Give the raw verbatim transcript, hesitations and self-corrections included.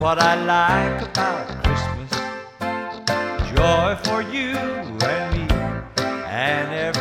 What I like about Christmas, joy for you and me, and every